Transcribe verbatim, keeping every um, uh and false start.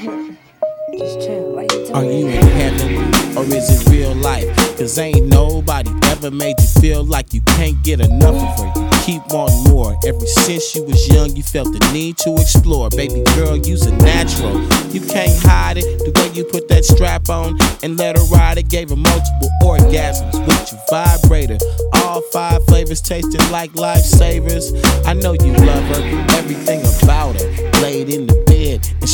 Just chill. Why you doing Are you in heaven or is it real life? Cause ain't nobody ever made you feel like you can't get enough of her. You keep wanting more. Ever since you was young, you felt the need to explore. Baby girl, you's a natural. You can't hide it. The way you put that strap on and let her ride it gave her multiple orgasms with your vibrator. All five flavors tasting like lifesavers. I know you love her, everything about her. Laid in the